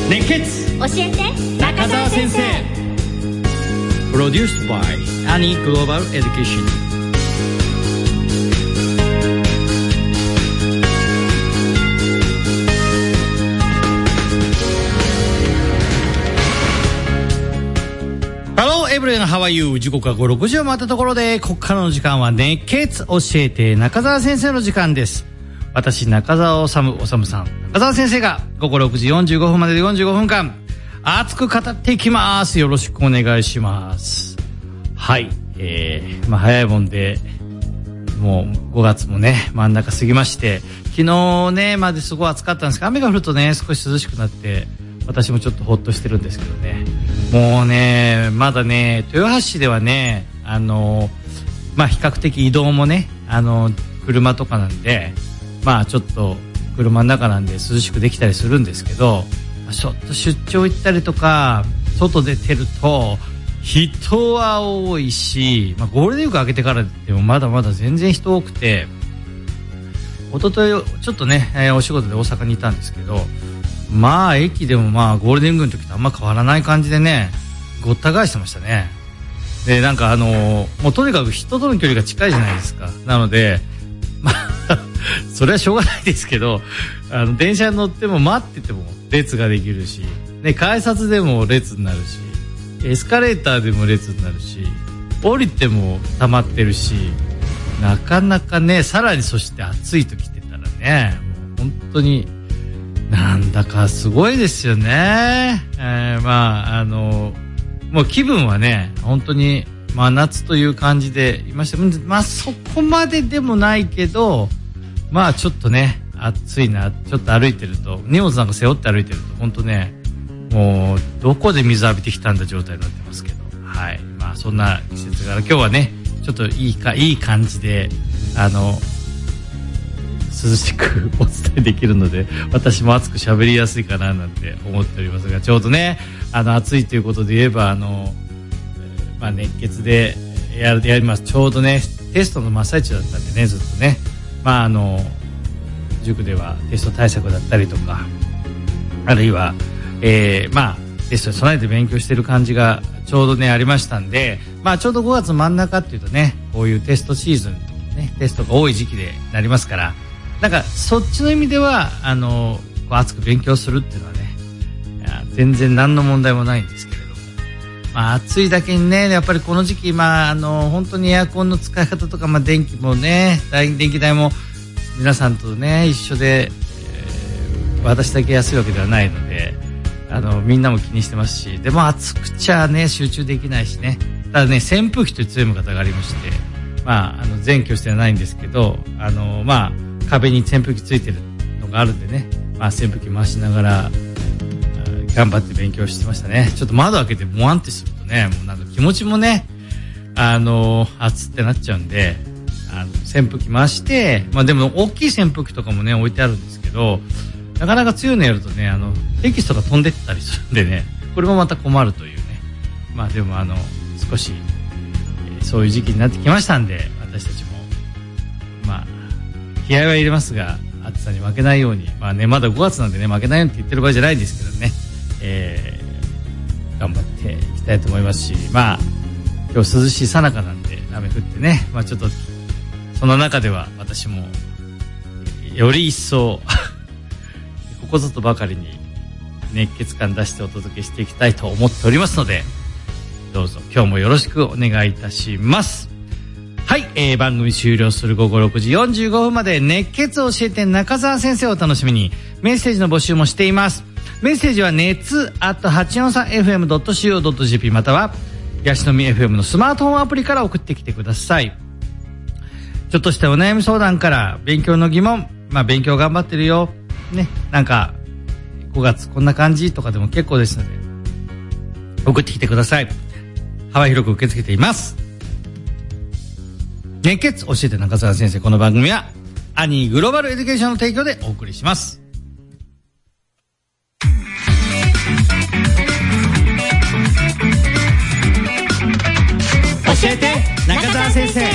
熱血教えて中澤先生。 プロデュース by アニーグローバルエデュケーション。Hello everyone, how are you? 時刻は6時を回ったところで、ここからの時間は熱血教えて中澤先生の時間です。私中澤治さん、中澤先生が午後6時45分までで45分間熱く語っていきます。よろしくお願いします。はい、早いもんでもう5月もね真ん中過ぎまして、昨日ねまですごい暑かったんですが、雨が降るとね少し涼しくなって私もちょっとほっとしてるんですけどね。もうねまだね豊橋市ではね比較的移動もね車とかなんでちょっと車の中なんで涼しくできたりするんですけど、ちょっと出張行ったりとか外出てると人は多いし、ゴールデンウィーク明けてからでもまだまだ全然人多くて、一昨日ちょっとね、お仕事で大阪にいたんですけど、駅でもゴールデンウィークの時とあんま変わらない感じでねごった返してましたね。でもうとにかく人との距離が近いじゃないですか。なのでそれはしょうがないですけど、電車に乗っても待ってても列ができるし、改札でも列になるし、エスカレーターでも列になるし、降りても溜まってるし、なかなかね、さらにそして暑いと来てたらね、もう本当になんだかすごいですよね。もう気分はね本当に真夏という感じでいました。そこまででもないけど、ちょっとね暑いな。ちょっと歩いてると、荷物なんか背負って歩いてると本当ね、もうどこで水浴びてきたんだ状態になってますけど、はい、そんな季節から今日はねちょっといい感じで涼しくお伝えできるので、私も熱く喋りやすいかななんて思っておりますが、ちょうどね暑いということで言えば熱血でやります。ちょうどねテストの真っ最中だったんでね、ずっとね塾ではテスト対策だったりとか、あるいはテストに備えて勉強してる感じがちょうどねありましたんで、ちょうど5月真ん中っていうとねこういうテストシーズンね、テストが多い時期でなりますから、そっちの意味では熱く勉強するっていうのはね全然何の問題もないんですけれども、暑いだけにねやっぱりこの時期本当にエアコンの使い方とか電気もね電気代も皆さんとね一緒で、私だけ安いわけではないのでみんなも気にしてますし、でも暑くちゃね集中できないしね。ただね扇風機という強い方がありまして、全居室ではないんですけど壁に扇風機ついてるのがあるんでね、扇風機回しながら頑張って勉強してましたね。ちょっと窓開けてもわんってするとね、もう気持ちもね暑ってなっちゃうんで扇風機回して、でも大きい扇風機とかもね置いてあるんですけど、なかなか強いのやるとねテキストが飛んでったりするんでね、これもまた困るというね。でも少し、そういう時期になってきましたんで、私たちも気合は入れますが暑さに負けないように、まだ5月なんでね負けないようにって言ってる場合じゃないですけどね、頑張っていきたいと思いますし、今日涼しいさなかなんで雨降ってね、ちょっとその中では私もより一層ここぞとばかりに熱血感出してお届けしていきたいと思っておりますので、どうぞ今日もよろしくお願いいたします。はい、番組終了する午後6時45分まで熱血を教えて中澤先生を楽しみにメッセージの募集もしています。メッセージは熱@843fm.co.jp またはヤシの実 FM のスマートフォンアプリから送ってきてください。ちょっとしたお悩み相談から勉強の疑問、勉強頑張ってるよね、5月こんな感じとかでも結構ですので送ってきてください。幅広く受け付けています。熱血教えて中澤先生、この番組はアニーグローバルエデュケーションの提供でお送りします。教えて中澤先生。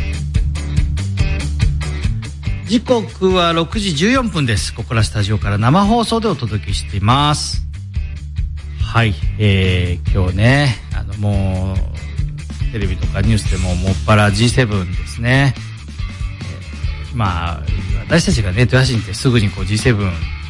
時刻は6時14分です。ここらスタジオから生放送でお届けしています。 はい、今日ねもうテレビとかニュースでももっぱら G7 ですね。まあ私たちがね豊橋に行ってすぐにこう G7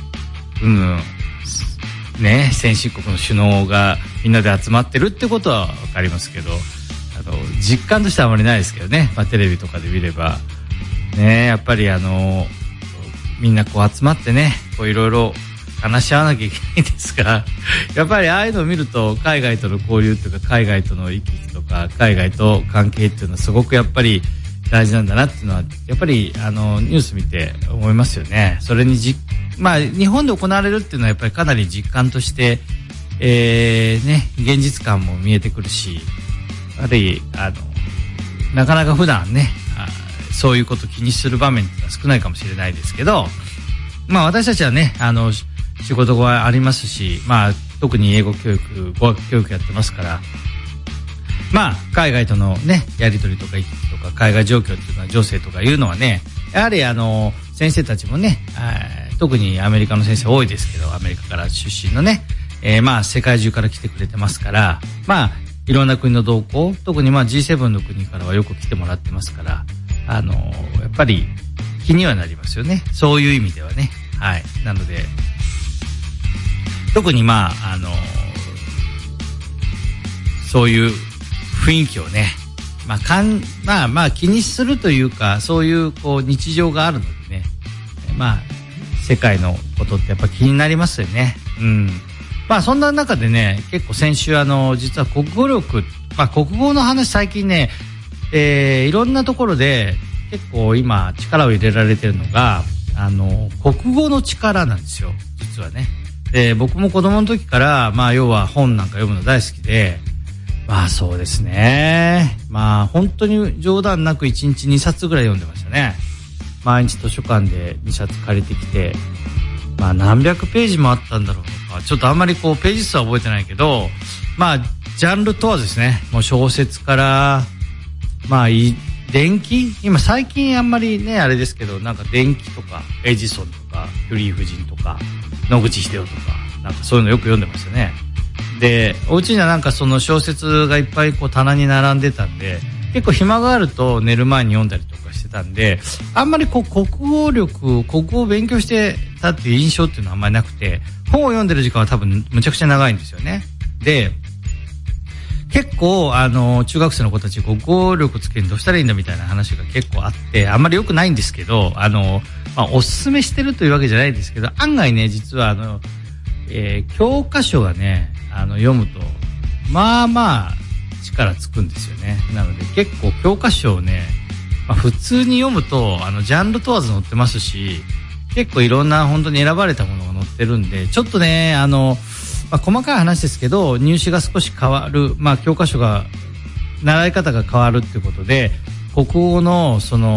ね先進国の首脳がみんなで集まってるってことは分かりますけど、実感としてはあまりないですけどね、まあ、テレビとかで見ればね、やっぱりみんなこう集まってねこういろいろ話し合わなきゃいけないですが、やっぱりああいうのを見ると海外との交流というか海外との行き来とか海外と関係っていうのはすごくやっぱり大事なんだなっていうのはやっぱりニュース見て思いますよね。それにまあ日本で行われるっていうのはやっぱりかなり実感としてね現実感も見えてくるし、やはりなかなか普段ねそういうことを気にする場面っていうのは少ないかもしれないですけど、まあ私たちはね仕事がありますし、まあ特に英語教育語学教育やってますから、まあ海外とのねやり取りとか行き来とか海外状況っていうのは情勢とかいうのはね、やはり先生たちもね特にアメリカの先生多いですけど、アメリカから出身のね、まあ世界中から来てくれてますから、まあいろんな国の動向、特にまあ G7 の国からはよく来てもらってますから、やっぱり気にはなりますよね、そういう意味ではね。はい。なので特にまあそういう雰囲気をね、まあ気にするというか、そういうこう日常があるのでね、まあ世界のことってやっぱ気になりますよね。うん。まあそんな中でね、結構先週実は国語力、まあ国語の話最近ね、いろんなところで結構今力を入れられてるのが国語の力なんですよ、実はね。で僕も子供の時からまあ要は本なんか読むの大好きで、まあそうですね、まあ本当に冗談なく1日2冊ぐらい読んでましたね。毎日図書館で2冊借りてきて、まあ何百ページもあったんだろうとか、ちょっとあんまりこうページ数は覚えてないけど、まあジャンル問わずですね、もう小説からまあ電気、今最近あんまりねあれですけど、なんか電気とかエジソンとかキュリー夫人とか野口英世とかなんかそういうのよく読んでましたね。でお家にはなんかその小説がいっぱいこう棚に並んでたんで、結構暇があると寝る前に読んだりとかしてたんで、あんまりこう国語を勉強してたっていう印象っていうのはあんまりなくて、本を読んでる時間は多分むちゃくちゃ長いんですよね。で結構中学生の子たち国語力つけるにどうしたらいいんだみたいな話が結構あって、あんまり良くないんですけど、まあ、おすすめしてるというわけじゃないですけど、案外ね実は教科書がね読むとまあまあ力つくんですよね。なので結構教科書をね、まあ、普通に読むとジャンル問わず載ってますし、結構いろんな本当に選ばれたものが載ってるんで、ちょっとねまあ、細かい話ですけど入試が少し変わる、まあ、教科書が習い方が変わるっていうことで、国語の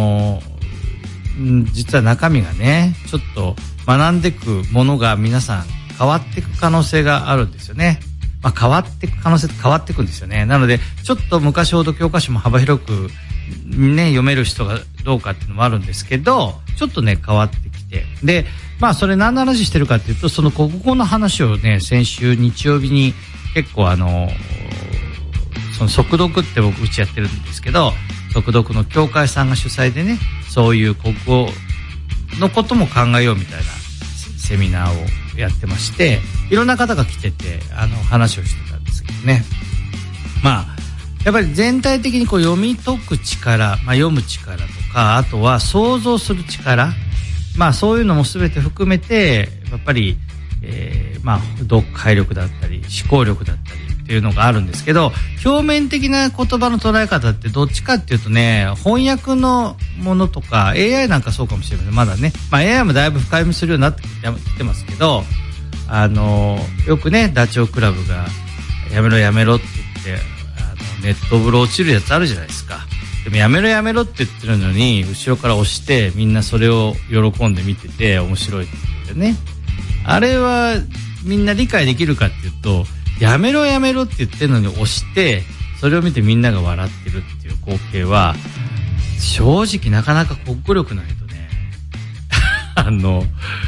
実は中身がねちょっと学んでいくものが皆さん変わっていく可能性があるんですよね。まあ、変わっていく可能性って変わっていくんですよね。なのでちょっと昔ほど教科書も幅広くね読める人がどうかっていうのもあるんですけど、ちょっとね変わってきて、でまあそれ何の話してるかっていうと、その国語の話をね先週日曜日に結構その速読って僕うちやってるんですけど、速読の協会さんが主催でね、そういう国語のことも考えようみたいなセミナーをやってまして、いろんな方が来てて話をしてたんですけどね、まあやっぱり全体的にこう読み解く力、まあ、読む力とか、あとは想像する力、まあそういうのも全て含めてやっぱり、まあ読解力だったり思考力だったりっていうのがあるんですけど、表面的な言葉の捉え方ってどっちかっていうとね、翻訳のものとか AI なんかそうかもしれません。まだね、まあ AI もだいぶ深読みするようになってきてますけど、よくねダチョウ倶楽部がやめろやめろって言ってネット風呂落ちるやつあるじゃないですか。でもやめろやめろって言ってるのに後ろから押してみんなそれを喜んで見てて面白いって言ってね、あれはみんな理解できるかっていうと、やめろやめろって言ってるのに押してそれを見てみんなが笑ってるっていう光景は正直なかなか国語力ないとね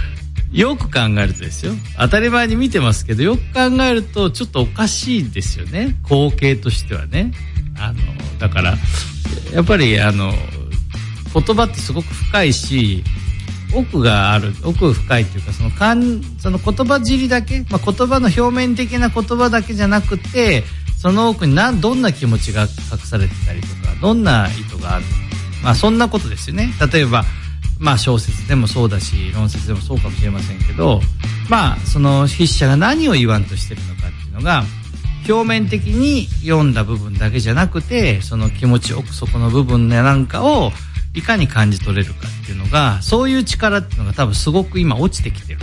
よく考えるとですよ、当たり前に見てますけど、よく考えるとちょっとおかしいですよね、光景としてはね。だからやっぱり言葉ってすごく深いし、奥が深いっていうか、その言葉尻だけ、言葉の表面的な言葉だけじゃなくて、その奥にどんな気持ちが隠されてたりとか、どんな意図があるのか、そんなことですよね。例えば小説でもそうだし、論説でもそうかもしれませんけど、その筆者が何を言わんとしてるのかっていうのが、表面的に読んだ部分だけじゃなくて、その気持ち奥底の部分なんかをいかに感じ取れるかっていうのが、そういう力っていうのが多分すごく今落ちてきてる。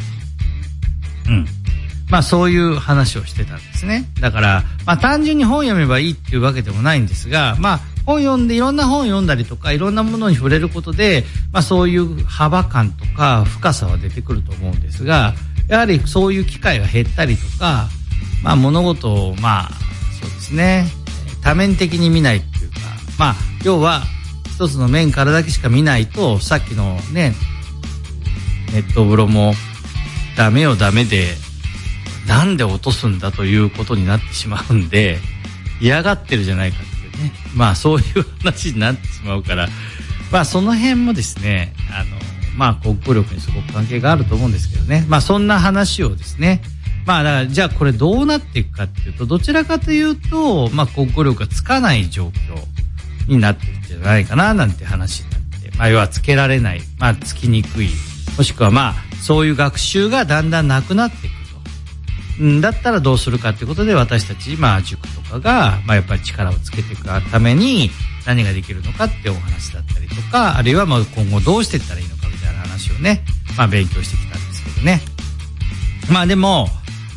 そういう話をしてたんですね。だから単純に本読めばいいっていうわけでもないんですが、本読んで、いろんな本読んだりとか、いろんなものに触れることで、そういう幅感とか深さは出てくると思うんですが、やはりそういう機会が減ったりとか、物事をそうですね、多面的に見ないっていうか、要は一つの面からだけしか見ないと、さっきのね、ネット風呂もダメで、なんで落とすんだということになってしまうんで、嫌がってるじゃないかっていうね、そういう話になってしまうから、その辺もですね、国語力にすごく関係があると思うんですけどね。そんな話をですね、だからじゃあこれどうなっていくかっていうと、どちらかというと、国語力がつかない状況になっていくんじゃないかななんて話になって、要はつけられない、つきにくい、もしくはそういう学習がだんだんなくなっていくと。だったらどうするかということで、私たち塾とかがやっぱり力をつけていくために何ができるのかっていうお話だったりとか、あるいは今後どうしていったらいいのかみたいな話をね、勉強してきたんですけどね。でも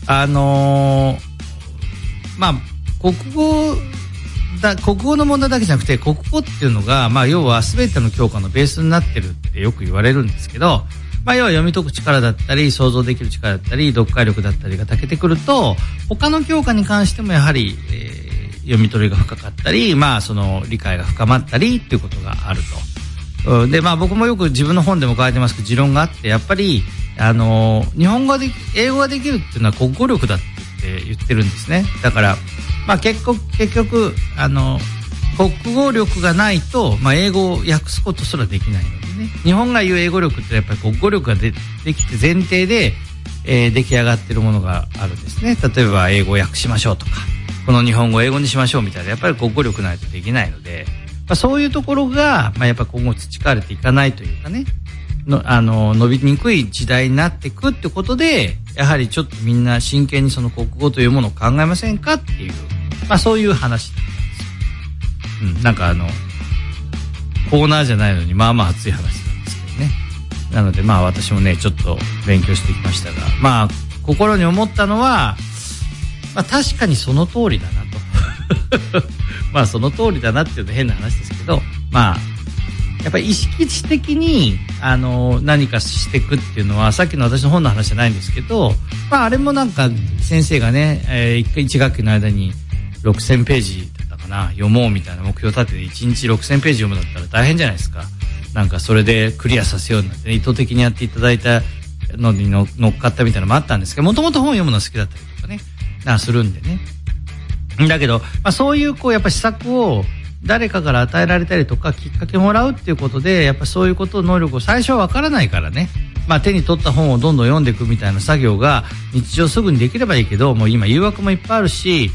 国語の問題だけじゃなくて、国語っていうのが要は全ての教科のベースになってるってよく言われるんですけど、要は読み解く力だったり、想像できる力だったり、読解力だったりが長けてくると、他の教科に関してもやはり、読み取りが深かったり、その理解が深まったりっていうことがあると。で、僕もよく自分の本でも書いてますけど、持論があって、やっぱり日本語で英語ができるっていうのは国語力だって言ってるんですね。だから結局国語力がないと、英語を訳すことすらできないのでね。日本が言う英語力ってやっぱり国語力ができて前提で、出来上がってるものがあるんですね。例えば英語を訳しましょうとか、この日本語を英語にしましょうみたいな、やっぱり国語力ないとできないので、そういうところが、やっぱり今後培われていかないというかね、伸びにくい時代になっていくってことで、やはりちょっとみんな真剣にその国語というものを考えませんかっていう、そういう話だったんですよ。なんかコーナーじゃないのに熱い話なんですけどね。なので私もねちょっと勉強してきましたが、心に思ったのは、確かにその通りだなとその通りだなっていうと変な話ですけど、やっぱり意識的に何かしていくっていうのは、さっきの私の本の話じゃないんですけど、あれもなんか先生がね、1学期の間に6000ページだったかな、読もうみたいな目標を立てて1日6000ページ読むだったら大変じゃないですか。なんかそれでクリアさせようになって、意図的にやっていただいたのに乗っかったみたいなのもあったんですけど、もともと本を読むの好きだったりとかね、するんでね。だけど、そういうやっぱ施策を誰かから与えられたりとか、きっかけもらうっていうことで、やっぱそういうことの能力を最初はわからないからね、手に取った本をどんどん読んでいくみたいな作業が日常すぐにできればいいけど、もう今誘惑もいっぱいあるし、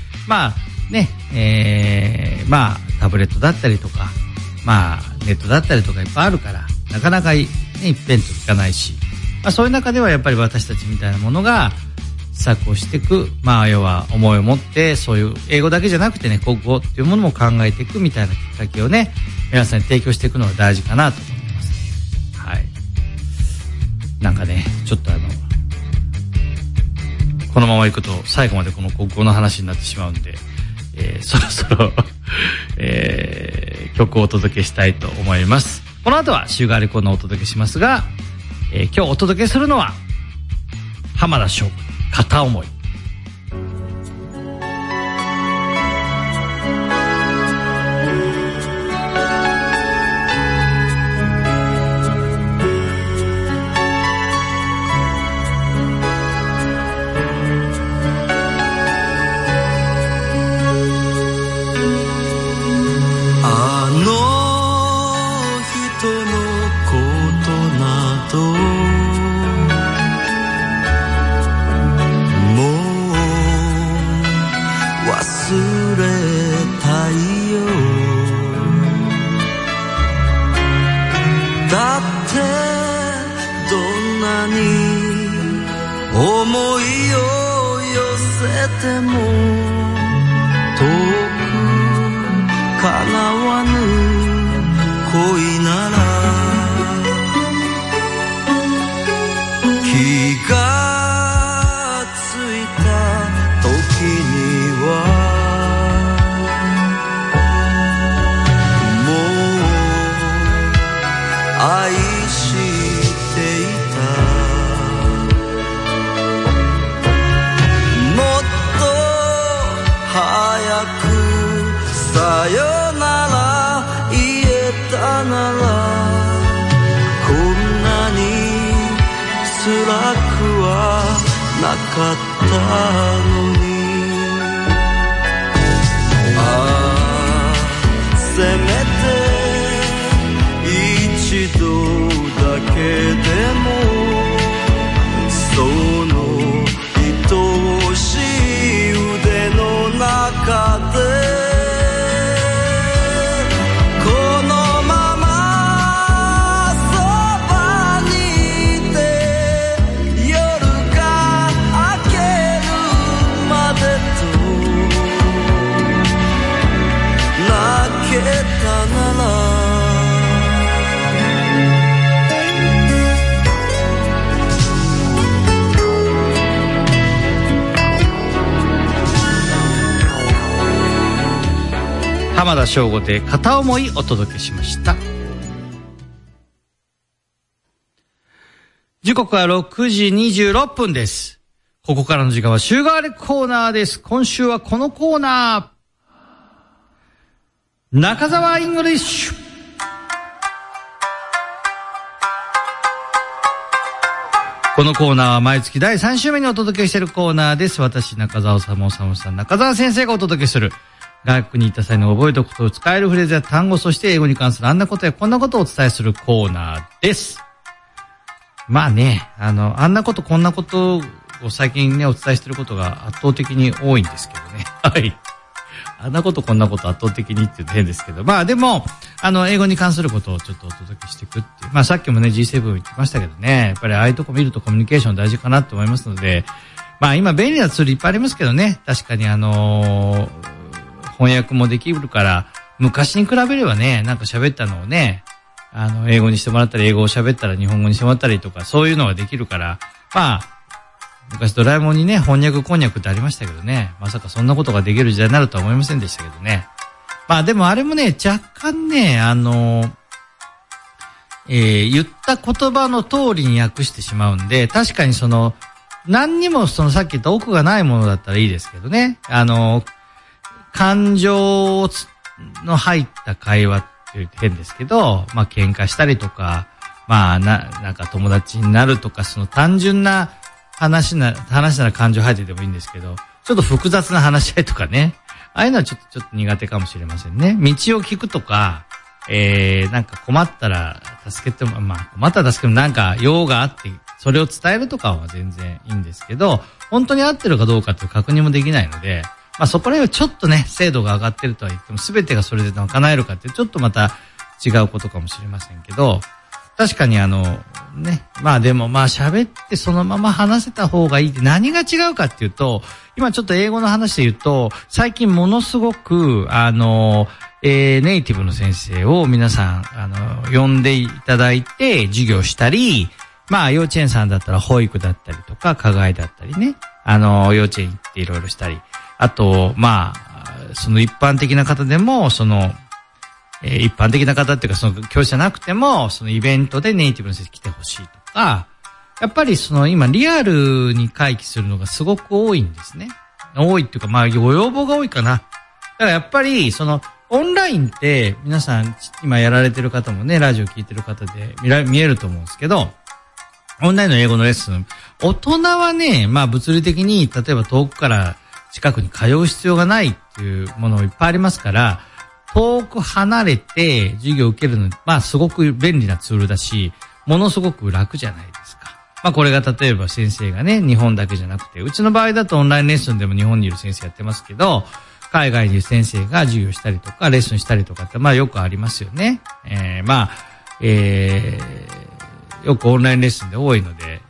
タブレットだったりとか、ネットだったりとかいっぱいあるから、なかなか、一辺といかないし、そういう中ではやっぱり私たちみたいなものが施策をしていく、要は思いを持って、そういう英語だけじゃなくてね、国語っていうものも考えていくみたいなきっかけをね、皆さんに提供していくのが大事かなと思ってます。はい。なんかね、ちょっとこのままいくと最後までこの国語の話になってしまうんで、そろそろ、曲をお届けしたいと思います。この後は週替わりコーナーをお届けしますが、今日お届けするのは浜田省吾、片思い。 いを寄せても遠く叶わぬ恋なら気がついた時にはもう愛していたもっと早くさよなら言えたならこんなに辛くはなかったのにせめて一度だけでもその愛しい腕の中で浜田省吾で片思いお届けしました。時刻は6時26分です。ここからの時間は週替わりコーナーです。今週はこのコーナー、中澤イングリッシュ。このコーナーは毎月第3週目にお届けしているコーナーです。私、中澤さん、中澤先生がお届けする外国に行った際の覚えておくことを使えるフレーズや単語、そして英語に関するあんなことやこんなことをお伝えするコーナーです。まあね、あんなことこんなことを最近ね、お伝えしていることが圧倒的に多いんですけどね。はい。あんなことこんなこと圧倒的にって言うと変ですけど。まあでも、英語に関することをちょっとお届けしていくっていう。まあさっきもね、G7 言ってましたけどね、やっぱりああいうとこ見るとコミュニケーション大事かなと思いますので、まあ今便利なツールいっぱいありますけどね、確かに翻訳もできるから、昔に比べればね、なんか喋ったのをね、英語にしてもらったり、英語を喋ったら日本語にしてもらったりとか、そういうのができるから、まあ、昔ドラえもんにね、翻訳こんにゃくってありましたけどね、まさかそんなことができる時代になるとは思いませんでしたけどね。まあでもあれもね、若干ね、言った言葉の通りに訳してしまうんで、確かに何にもさっき言った奥がないものだったらいいですけどね、感情の入った会話って言って変ですけど、まあ喧嘩したりとか、まあなんか友達になるとか、単純な話なら感情入っててもいいんですけど、ちょっと複雑な話し合いとかね、ああいうのはちょっと苦手かもしれませんね。道を聞くとか、なんか困ったら助けても、まあ困ったら助けてもなんか用があって、それを伝えるとかは全然いいんですけど、本当に合ってるかどうかっていう確認もできないので、まあそこら辺はちょっとね、精度が上がってるとは言っても、全てがそれで叶えるかってちょっとまた違うことかもしれませんけど、確かにね、まあでもまあ喋ってそのまま話せた方がいいって何が違うかっていうと、今ちょっと英語の話で言うと、最近ものすごくネイティブの先生を皆さん呼んでいただいて授業したり、まあ幼稚園さんだったら保育だったりとか課外だったりね、幼稚園行っていろいろしたり、あとまあ一般的な方でも一般的な方っていうか教師じゃなくてもイベントでネイティブの先生来てほしいとか、やっぱり今リアルに回帰するのがすごく多いんですね。多いっていうかまあご要望が多いかな。だからやっぱりオンラインって皆さん今やられてる方もね、ラジオ聞いてる方で見えると思うんですけど、オンラインの英語のレッスン、大人はね、まあ物理的に例えば遠くから近くに通う必要がないっていうものもいっぱいありますから、遠く離れて授業を受けるのに、まあすごく便利なツールだし、ものすごく楽じゃないですか。まあこれが例えば先生がね、日本だけじゃなくて、うちの場合だとオンラインレッスンでも日本にいる先生やってますけど、海外にいる先生が授業したりとか、レッスンしたりとかって、まあよくありますよね。よくオンラインレッスンで多いので、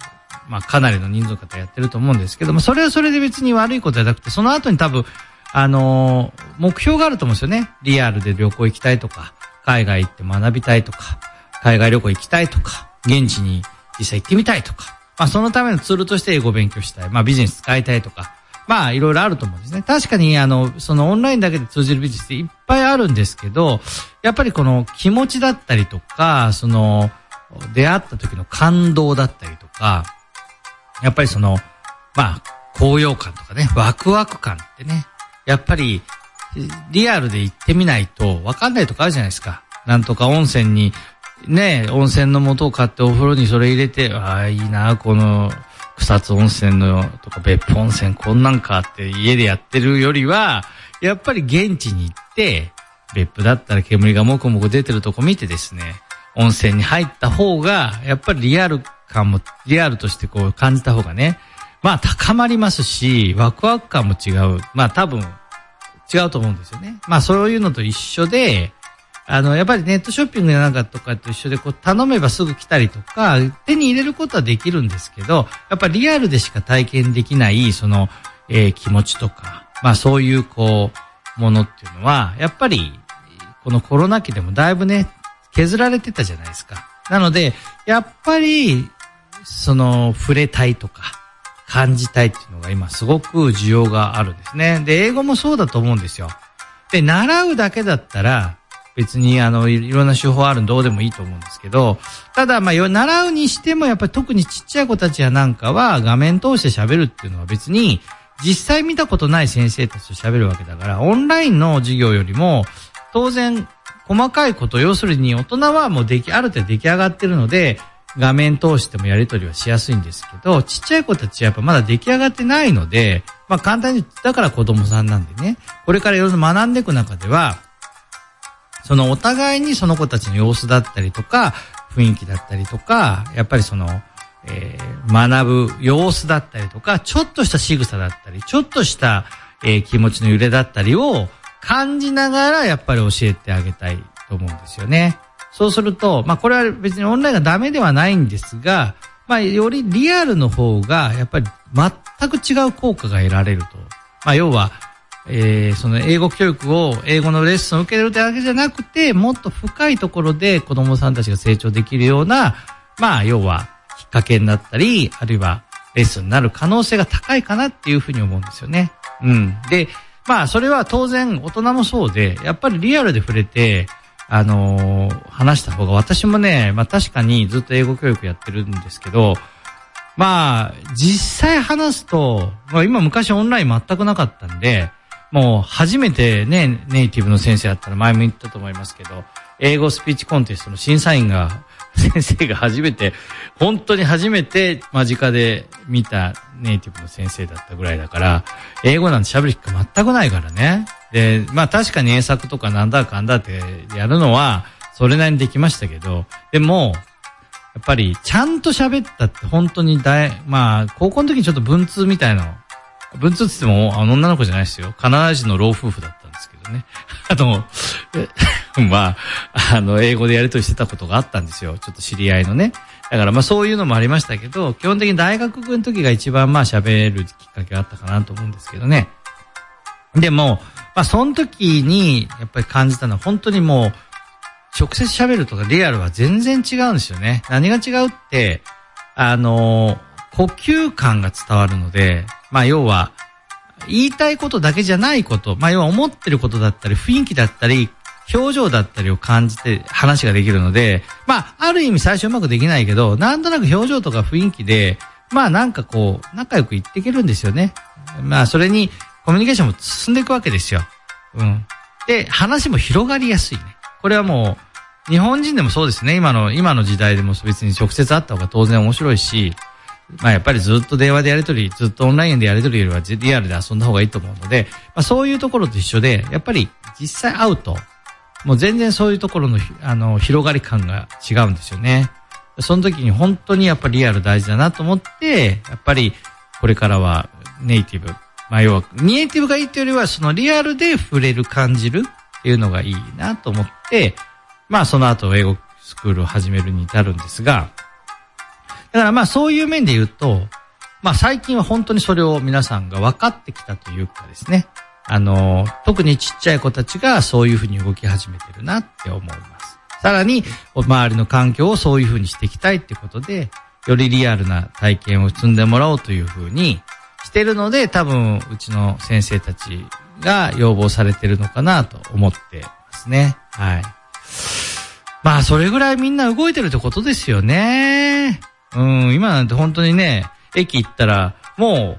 まあかなりの人数の方やってると思うんですけども、それはそれで別に悪いことじゃなくて、その後に多分、目標があると思うんですよね。リアルで旅行行きたいとか、海外行って学びたいとか、海外旅行行きたいとか、現地に実際行ってみたいとか、まあそのためのツールとして英語を勉強したい。まあビジネス使いたいとか、まあいろいろあると思うんですね。確かにそのオンラインだけで通じるビジネスっていっぱいあるんですけど、やっぱりこの気持ちだったりとか、その出会った時の感動だったりとか、やっぱりその、まあ高揚感とかね、ワクワク感ってね、やっぱりリアルで行ってみないと分かんないとこあるじゃないですか。なんとか温泉に、ね、温泉の素を買ってお風呂にそれ入れて、ああ、いいな、この草津温泉のとか別府温泉こんなんかって家でやってるよりは、やっぱり現地に行って、別府だったら煙がもくもく出てるとこ見てですね、温泉に入った方が、やっぱりリアルとしてこう感じた方がね、まあ高まりますし、ワクワク感も違う。まあ多分違うと思うんですよね。まあそういうのと一緒で、やっぱりネットショッピングやなんかとかと一緒でこう頼めばすぐ来たりとか、手に入れることはできるんですけど、やっぱりリアルでしか体験できない、その、気持ちとか、まあそういうこう、ものっていうのは、やっぱり、このコロナ期でもだいぶね、削られてたじゃないですか。なので、やっぱり、その、触れたいとか、感じたいっていうのが今すごく需要があるんですね。で、英語もそうだと思うんですよ。で、習うだけだったら、別にいろんな手法あるんどうでもいいと思うんですけど、ただまあ習うにしてもやっぱり特にちっちゃい子たちやなんかは画面通して喋るっていうのは別に実際見たことない先生たちと喋るわけだから、オンラインの授業よりも当然細かいこと、要するに大人はもうある程度出来上がってるので画面通してもやり取りはしやすいんですけど、ちっちゃい子たちはやっぱまだ出来上がってないので、まあ簡単にだから子供さんなんでね、これからいろいろ学んでいく中ではそのお互いにその子たちの様子だったりとか、雰囲気だったりとか、やっぱりその、学ぶ様子だったりとか、ちょっとした仕草だったり、ちょっとした、気持ちの揺れだったりを感じながらやっぱり教えてあげたいと思うんですよね。そうすると、まあこれは別にオンラインがダメではないんですが、まあよりリアルの方がやっぱり全く違う効果が得られると。まあ要は、その英語教育を、英語のレッスンを受けるだけじゃなくて、もっと深いところで子供さんたちが成長できるような、まあ、要は、きっかけになったり、あるいは、レッスンになる可能性が高いかなっていうふうに思うんですよね。うん。で、まあ、それは当然、大人もそうで、やっぱりリアルで触れて、話した方が、私もね、まあ確かにずっと英語教育やってるんですけど、まあ、実際話すと、まあ今昔オンライン全くなかったんで、もう初めてね、ネイティブの先生だったら前も言ったと思いますけど、英語スピーチコンテストの審査員が、先生が本当に初めて間近で見たネイティブの先生だったぐらいだから、英語なんて喋る機会全くないからね。で、まあ確かに英作とかなんだかんだってやるのは、それなりにできましたけど、でも、やっぱりちゃんと喋ったって本当にまあ高校の時にちょっと文通みたいな文通って言っても、女の子じゃないですよ。カナダ人の老夫婦だったんですけどね。まあ、英語でやりとりしてたことがあったんですよ。ちょっと知り合いのね。だからまあそういうのもありましたけど、基本的に大学の時が一番まあ喋るきっかけがあったかなと思うんですけどね。でも、まあその時にやっぱり感じたのは本当にもう、直接喋るとかリアルは全然違うんですよね。何が違うって、呼吸感が伝わるので、まあ要は、言いたいことだけじゃないこと、まあ要は思ってることだったり、雰囲気だったり、表情だったりを感じて話ができるので、まあある意味最初うまくできないけど、なんとなく表情とか雰囲気で、まあなんかこう、仲良く言っていけるんですよね。まあそれにコミュニケーションも進んでいくわけですよ。うん。で、話も広がりやすいね。これはもう、日本人でもそうですね。今の時代でも別に直接会った方が当然面白いし、まあやっぱりずっと電話でやりとり、ずっとオンラインでやりとりよりはリアルで遊んだ方がいいと思うので、まあそういうところと一緒で、やっぱり実際会うと、もう全然そういうところの広がり感が違うんですよね。その時に本当にやっぱりリアル大事だなと思って、やっぱりこれからはネイティブ、まあ要はネイティブがいいっていうよりはそのリアルで触れる感じるっていうのがいいなと思って、まあその後英語スクールを始めるに至るんですが、 だからまあそういう面で言うと、まあ最近は本当にそれを皆さんが分かってきたというかですね。特にちっちゃい子たちがそういうふうに動き始めてるなって思います。さらに、周りの環境をそういうふうにしていきたいってことで、よりリアルな体験を積んでもらおうというふうにしてるので、多分うちの先生たちが要望されてるのかなと思ってますね。はい。まあそれぐらいみんな動いてるってことですよね。今なんて本当にね、駅行ったらもう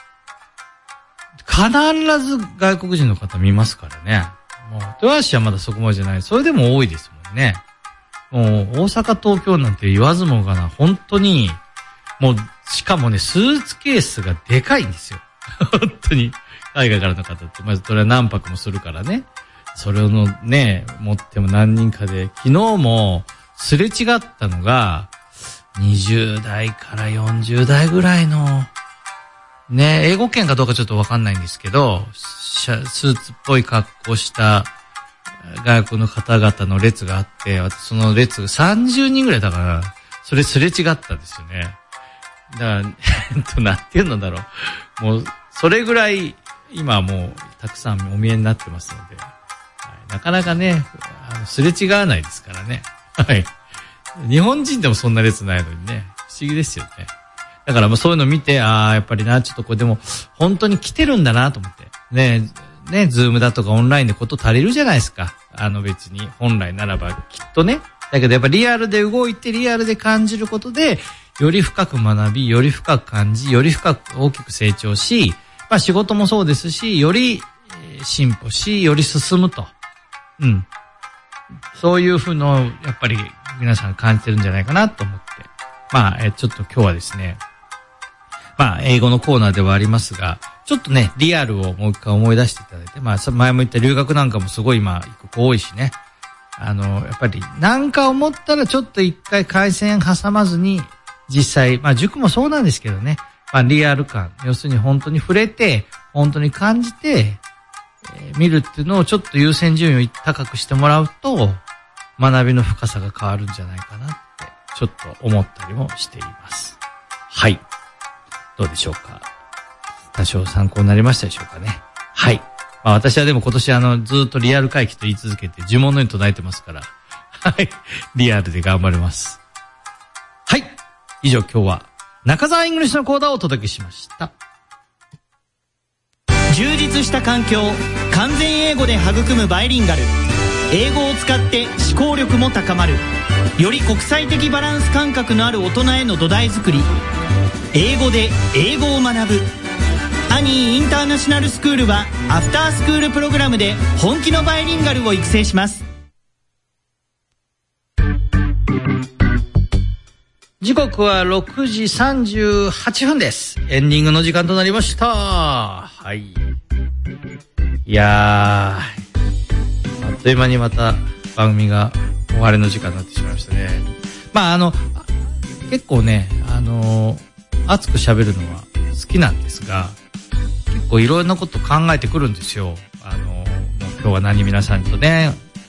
必ず外国人の方見ますからね。もう豊橋はまだそこまでじゃない。それでも多いですもんね。もう大阪東京なんて言わずもがな、本当にもうしかもね、スーツケースがでかいんですよ。本当に海外からの方ってまずそれは何泊もするからね。それをね、持っても何人かで、昨日もすれ違ったのが、20代から40代ぐらいの、ね、英語圏かどうかちょっとわかんないんですけど、スーツっぽい格好した外国の方々の列があって、その列が30人ぐらいだから、それすれ違ったんですよね。だから、なんていうのだろう。もう、それぐらい、今はもう、たくさんお見えになってますので、なかなかね、すれ違わないですからね。はい。日本人でもそんな列ないのにね、不思議ですよね。だからもうそういうの見て、やっぱりな、ちょっとこれでも、本当に来てるんだなと思って。ね、ズームだとかオンラインでこと足りるじゃないですか。別に、本来ならばきっとね。だけどやっぱリアルで動いて、リアルで感じることで、より深く学び、より深く感じ、より深く大きく成長し、まあ仕事もそうですし、より進歩し、より進むと。そういうふうのをやっぱり皆さん感じてるんじゃないかなと思って。まあ、ちょっと今日はですね、まあ、英語のコーナーではありますが、ちょっとね、リアルをもう一回思い出していただいて、まあ、前も言った留学なんかもすごい今、行く子多いしね。やっぱりなんか思ったらちょっと一回回線挟まずに、実際、まあ、塾もそうなんですけどね、まあ、リアル感、要するに本当に触れて、本当に感じて、見るっていうのをちょっと優先順位を高くしてもらうと、学びの深さが変わるんじゃないかなって、ちょっと思ったりもしています。はい。どうでしょうか。多少参考になりましたでしょうかね。はい。まあ私はでも今年ずっとリアル回帰と言い続けて呪文のように唱えてますから。はい。リアルで頑張ります。はい。以上今日は中澤イングリッシュの講座をお届けしました。 充実した環境、完全英語で育むバイリンガル。英語を使って思考力も高まる。より国際的バランス感覚のある大人への土台作り。英語で英語を学ぶ。アニーインターナショナルスクールはアフタースクールプログラムで本気のバイリンガルを育成します。 時刻は6時38分です。エンディングの時間となりました。はい。いやー、あっという間にまた番組が終わりの時間になってしまいましたね。まあ結構ね、熱く喋るのは好きなんですが、結構いろんなこと考えてくるんですよ。もう今日は何皆さんとね、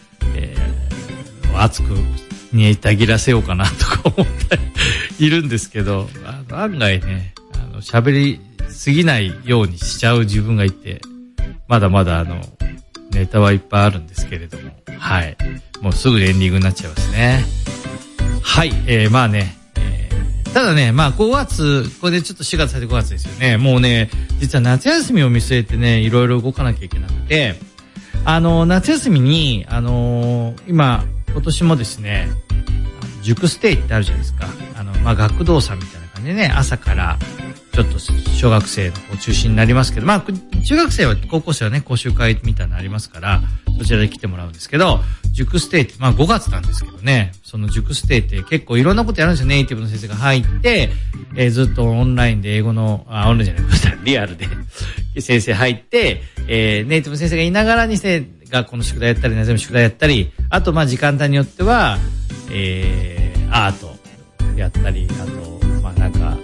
熱く煮えたぎらせようかなとか思ったりいるんですけど、案外ね、喋りすぎないようにしちゃう自分がいて、まだまだネタはいっぱいあるんですけれども、はい。もうすぐエンディングになっちゃいますね。はい。まあね、ただね、まあ5月、これでちょっと4月入って5月ですよね。もうね、実は夏休みを見据えてね、いろいろ動かなきゃいけなくて、夏休みに、今年もですね、塾ステイってあるじゃないですか。まあ学童さんみたいな感じでね、朝からちょっと小学生の中心になりますけど、まあ中学生は高校生はね、講習会みたいなのありますから、そちらで来てもらうんですけど、塾ステイって、まあ5月なんですけどね、その塾ステイって結構いろんなことやるんですよ。ネイティブの先生が入って、ずっとオンラインで英語の、オンラインじゃない、リアルで先生入って、ネイティブの先生がいながらに学校の宿題やったり、夏休みの宿題やったり、あとまあ時間帯によっては、アートやったり、あと、まあなんか、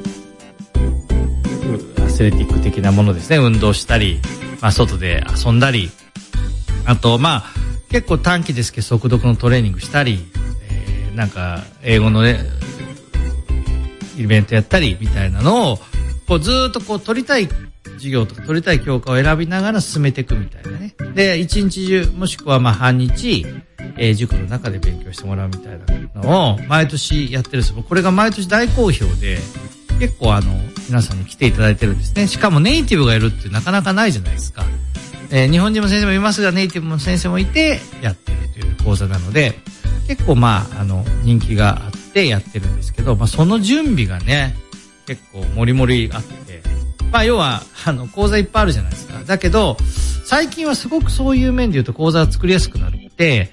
アスレティック的なものですね、運動したり、まあ外で遊んだり、あとまあ結構短期ですけど速読のトレーニングしたり、なんか英語のね、 イベントやったりみたいなのをこうずーっとこう取りたい授業とか取りたい教科を選びながら進めていくみたいなね。で、一日中もしくは半日、塾の中で勉強してもらうみたいなのを毎年やってるんですよ。これが毎年大好評で、結構皆さんに来ていただいてるんですね。しかもネイティブがいるってなかなかないじゃないですか。日本人も先生もいますが、ネイティブの先生もいてやってるという講座なので、結構人気があってやってるんですけど、その準備がね、結構もりもりあって、要は講座いっぱいあるじゃないですか。だけど最近はすごくそういう面で言うと講座が作りやすくなって、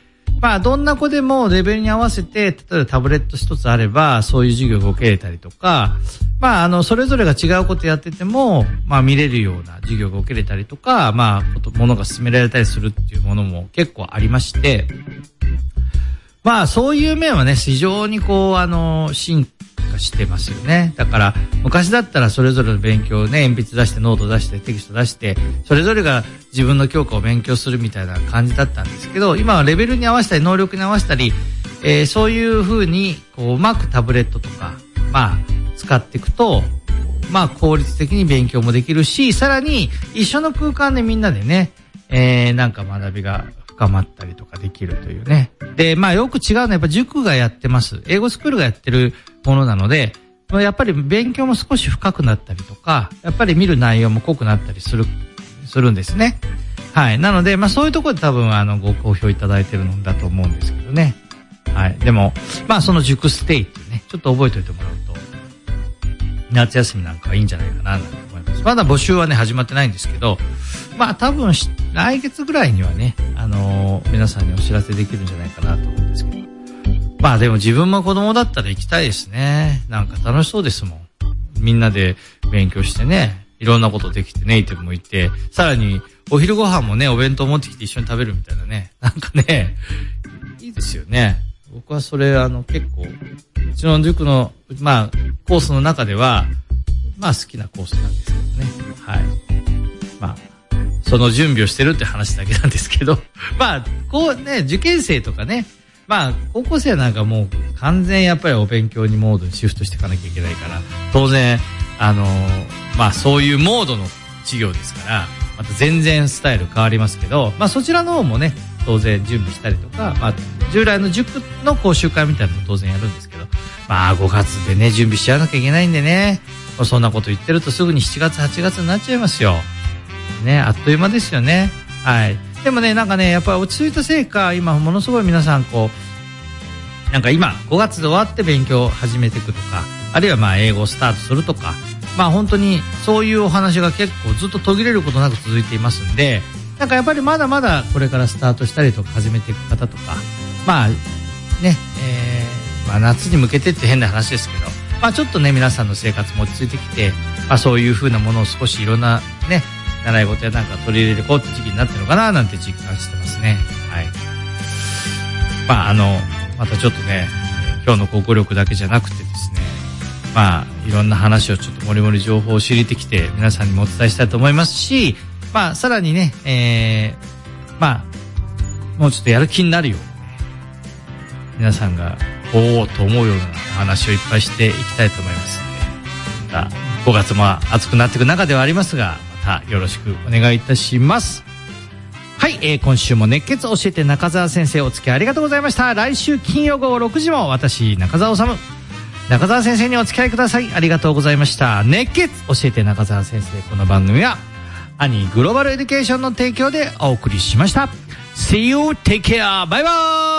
どんな子でもレベルに合わせて、例えばタブレット一つあればそういう授業が受けれたりとか、それぞれが違うことやってても見れるような授業が受けれたりとか、ものが進められたりするっていうものも結構ありまして、そういう面はね、非常に進化してますよね。だから昔だったらそれぞれの勉強をね、鉛筆出してノート出してテキスト出してそれぞれが自分の教科を勉強するみたいな感じだったんですけど、今はレベルに合わせたり能力に合わせたり、そういう風にうまくタブレットとか使っていくと効率的に勉強もできるし、さらに一緒の空間でみんなでね、学びが深まったりとかできるというね。で、よく違うのはやっぱ塾がやってます。英語スクールがやってるものなので、やっぱり勉強も少し深くなったりとか、やっぱり見る内容も濃くなったりするんですね。はい。なので、そういうところで多分ご好評いただいてるのだと思うんですけどね。はい。でも、その塾ステイっていうね、ちょっと覚えておいてもらうと、夏休みなんかはいいんじゃないかなと思います。まだ募集はね、始まってないんですけど、多分来月ぐらいにはね、皆さんにお知らせできるんじゃないかなと思うんですけど。でも自分も子供だったら行きたいですね。楽しそうですもん。みんなで勉強してね、いろんなことできて、ネイティブも行って、さらにお昼ご飯もね、お弁当持ってきて一緒に食べるみたいなね。いいですよね。僕はそれ結構、うちの塾の、コースの中では、好きなコースなんですけどね。はい。その準備をしてるって話だけなんですけど、受験生とかね、高校生なんかもう完全やっぱりお勉強にモードにシフトしていかなきゃいけないから、当然、そういうモードの授業ですから、また全然スタイル変わりますけど、そちらの方もね、当然準備したりとか、従来の塾の講習会みたいなのも当然やるんですけど、5月でね、準備しちゃわなきゃいけないんでね、そんなこと言ってるとすぐに7月、8月になっちゃいますよ。ね、あっという間ですよね。はい。でもね、やっぱり落ち着いたせいか、今ものすごい皆さん今5月で終わって勉強を始めていくとか、あるいは英語をスタートするとか、本当にそういうお話が結構ずっと途切れることなく続いていますんで、やっぱりまだまだこれからスタートしたりとか始めていく方とか、夏に向けてって変な話ですけど、ちょっとね、皆さんの生活も落ち着いてきて、そういう風なものを少しいろんなね、習い事や取り入れていこうって時期になってるのかななんて実感してますね。はい。またちょっとね、今日の国語力だけじゃなくてですね、いろんな話をちょっともりもり情報を知りてきて皆さんにもお伝えしたいと思いますし、さらにね、もうちょっとやる気になるようなね、皆さんがおおと思うようなお話をいっぱいしていきたいと思いますので、また5月も暑くなっていく中ではありますが、よろしくお願いいたします。はい、今週も熱血教えて中澤先生、お付き合いありがとうございました。来週金曜午後6時も私中澤修、中澤先生にお付き合いください。ありがとうございました。熱血教えて中澤先生、この番組はアニーグローバルエデュケーションの提供でお送りしました。See you, take care, bye bye!